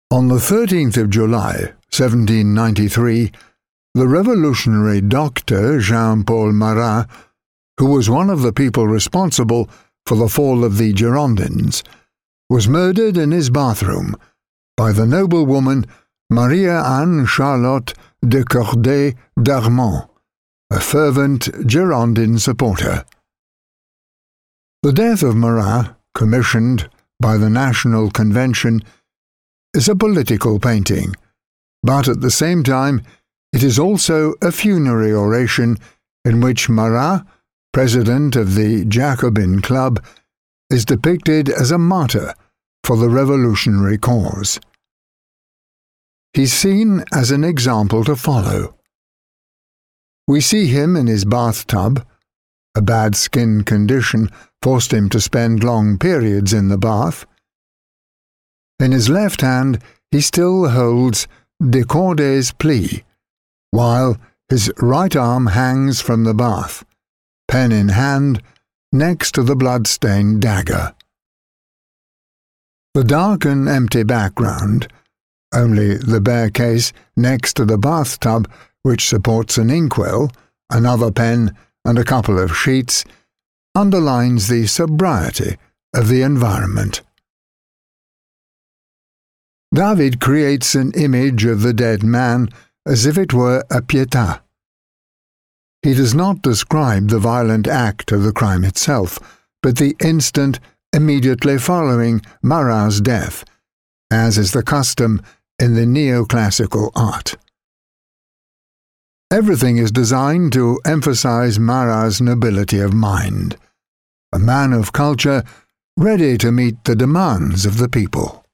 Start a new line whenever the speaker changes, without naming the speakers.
On the 13th of July, 1793, the revolutionary doctor Jean-Paul Marat, who was one of the people responsible for the fall of the Girondins, was murdered in his bathroom by the noblewoman Marie-Anne Charlotte de Corday d'Armand, a fervent Girondin supporter. The death of Marat, commissioned by the National Convention, is a political painting, but at the same time it is also a funerary oration in which Marat, president of the Jacobin Club, is depicted as a martyr for the revolutionary cause. He's seen as an example to follow. We see him in his bathtub. A bad skin condition forced him to spend long periods in the bath. In his left hand he still holds de Corday's plea, while his right arm hangs from the bath, pen in hand, next to the blood-stained dagger. The dark and empty background, only the bare case next to the bathtub which supports an inkwell, another pen, and a couple of sheets, underlines the sobriety of the environment. David creates an image of the dead man as if it were a pietà. He does not describe the violent act of the crime itself, but the instant immediately following Marat's death, as is the custom in the neoclassical art. Everything is designed to emphasize Marat's nobility of mind, a man of culture ready to meet the demands of the people.